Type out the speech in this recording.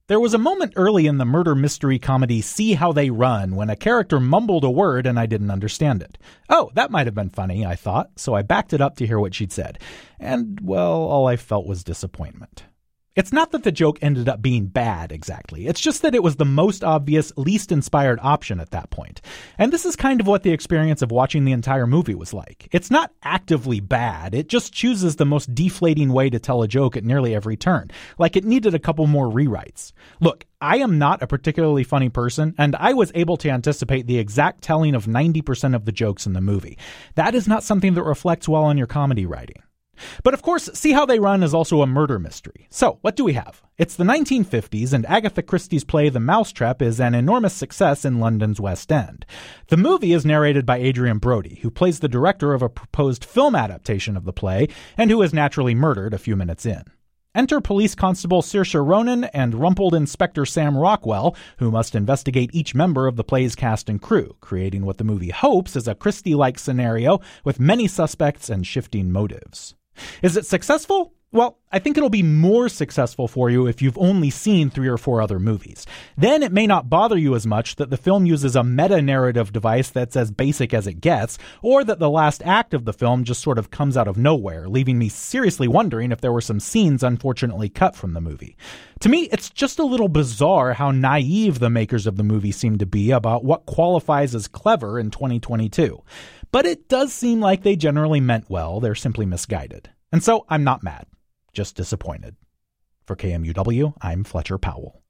There was a moment early in the murder mystery comedy See How They Run when a character mumbled a word and I didn't understand it. Oh, that might have been funny, I thought, so I backed it up to hear what she'd said. And, well, all I felt was disappointment. It's not that the joke ended up being bad, exactly. It's just that it was the most obvious, least inspired option at that point. And this is kind of what the experience of watching the entire movie was like. It's not actively bad. It just chooses the most deflating way to tell a joke at nearly every turn. Like it needed a couple more rewrites. Look, I am not a particularly funny person, and I was able to anticipate the exact telling of 90% of the jokes in the movie. That is not something that reflects well on your comedy writing. But of course, See How They Run is also a murder mystery. So, what do we have? It's the 1950s, and Agatha Christie's play The Mousetrap is an enormous success in London's West End. The movie is narrated by Adrian Brody, who plays the director of a proposed film adaptation of the play, and who is naturally murdered a few minutes in. Enter Police Constable Saoirse Ronan and rumpled Inspector Sam Rockwell, who must investigate each member of the play's cast and crew, creating what the movie hopes is a Christie-like scenario with many suspects and shifting motives. Is it successful? Well, I think it'll be more successful for you if you've only seen 3 or 4 other movies. Then it may not bother you as much that the film uses a meta-narrative device that's as basic as it gets, or that the last act of the film just sort of comes out of nowhere, leaving me seriously wondering if there were some scenes unfortunately cut from the movie. To me, it's just a little bizarre how naive the makers of the movie seem to be about what qualifies as clever in 2022. But it does seem like they generally meant well, they're simply misguided. And so I'm not mad, just disappointed. For KMUW, I'm Fletcher Powell.